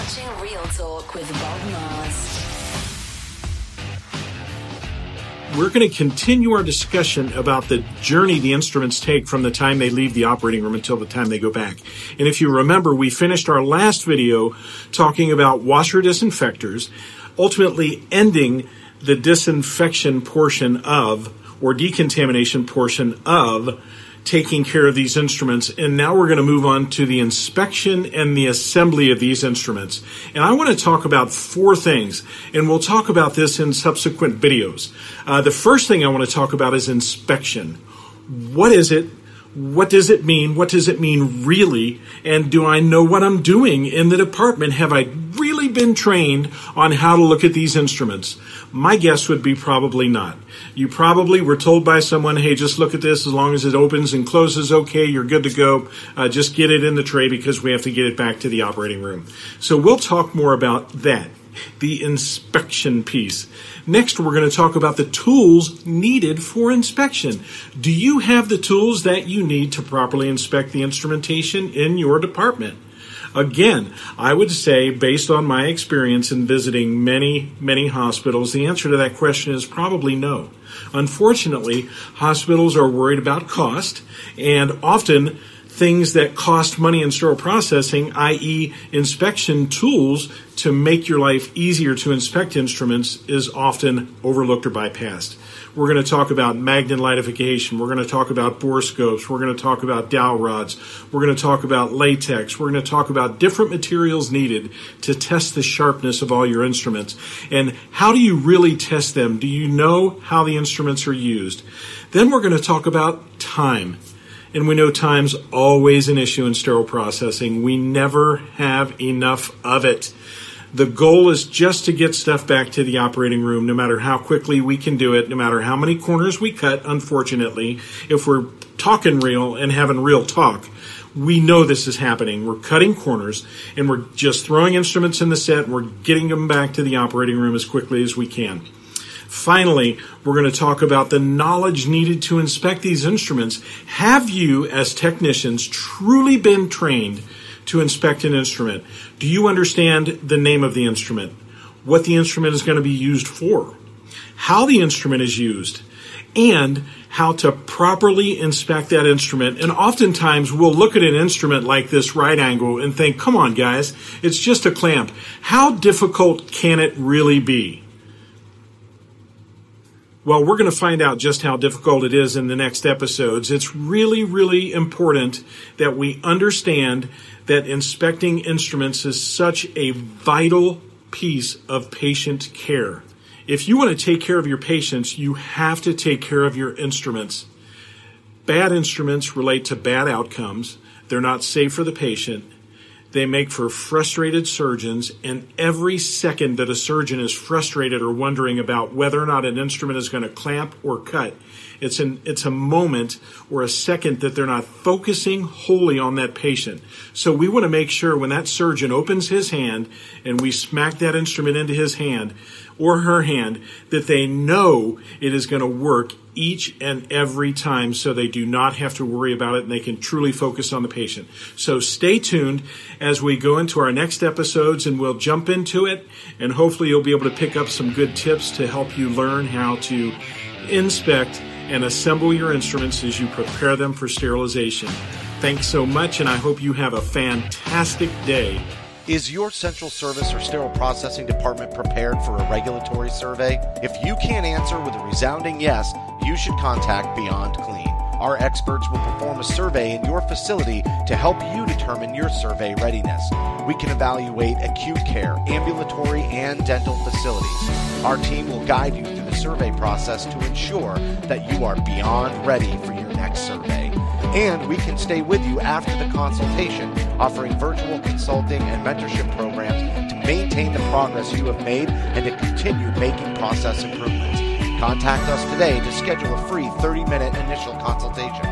watching Real Talk with Bob Mars. We're going to continue our discussion about the journey the instruments take from the time they leave the operating room until the time they go back. And if you remember, we finished our last video talking about washer disinfectors, ultimately ending the disinfection portion of, or decontamination portion of, taking care of these instruments. And now we're going to move on to the inspection and the assembly of these instruments. And I want to talk about 4 things, and we'll talk about this in subsequent videos. The first thing I want to talk about is inspection. What is it? What does it mean? What does it mean really? And do I know what I'm doing in the department? Have I really been trained on how to look at these instruments? My guess would be probably not. You probably were told by someone, hey, just look at this. As long as it opens and closes okay, you're good to go. Just get it in the tray because we have to get it back to the operating room. So we'll talk more about that, the inspection piece. Next, we're going to talk about the tools needed for inspection. Do you have the tools that you need to properly inspect the instrumentation in your department? Again, I would say, based on my experience in visiting many, many hospitals, the answer to that question is probably no. Unfortunately, hospitals are worried about cost, and often things that cost money in sterile processing, i.e. inspection tools to make your life easier to inspect instruments, is often overlooked or bypassed. We're going to talk about magnet lightfication. We're going to talk about borescopes. We're going to talk about dowel rods. We're going to talk about latex. We're going to talk about different materials needed to test the sharpness of all your instruments. And how do you really test them? Do you know how the instruments are used? Then we're going to talk about time. And we know time's always an issue in sterile processing. We never have enough of it. The goal is just to get stuff back to the operating room, no matter how quickly we can do it, no matter how many corners we cut, unfortunately. If we're talking real and having real talk, we know this is happening. We're cutting corners, and we're just throwing instruments in the set, and we're getting them back to the operating room as quickly as we can. Finally, we're going to talk about the knowledge needed to inspect these instruments. Have you, as technicians, truly been trained to inspect an instrument? Do you understand the name of the instrument? What the instrument is going to be used for? How the instrument is used? And how to properly inspect that instrument. And oftentimes we'll look at an instrument like this right angle and think, come on guys, it's just a clamp. How difficult can it really be? Well, we're going to find out just how difficult it is in the next episodes. It's really, really important that we understand that inspecting instruments is such a vital piece of patient care. If you want to take care of your patients, you have to take care of your instruments. Bad instruments relate to bad outcomes. They're not safe for the patient. They make for frustrated surgeons, and every second that a surgeon is frustrated or wondering about whether or not an instrument is going to clamp or cut, it's a moment or a second that they're not focusing wholly on that patient. So we want to make sure when that surgeon opens his hand and we smack that instrument into his hand or her hand, that they know it is going to work each and every time, so they do not have to worry about it and they can truly focus on the patient. So stay tuned as we go into our next episodes, and we'll jump into it, and hopefully you'll be able to pick up some good tips to help you learn how to inspect and assemble your instruments as you prepare them for sterilization. Thanks so much, and I hope you have a fantastic day. Is your central service or sterile processing department prepared for a regulatory survey? If you can't answer with a resounding yes, you should contact Beyond Clean. Our experts will perform a survey in your facility to help you determine your survey readiness. We can evaluate acute care, ambulatory, and dental facilities. Our team will guide you through the survey process to ensure that you are beyond ready for your next survey. And we can stay with you after the consultation, offering virtual consulting and mentorship programs to maintain the progress you have made and to continue making process improvements. Contact us today to schedule a free 30-minute initial consultation.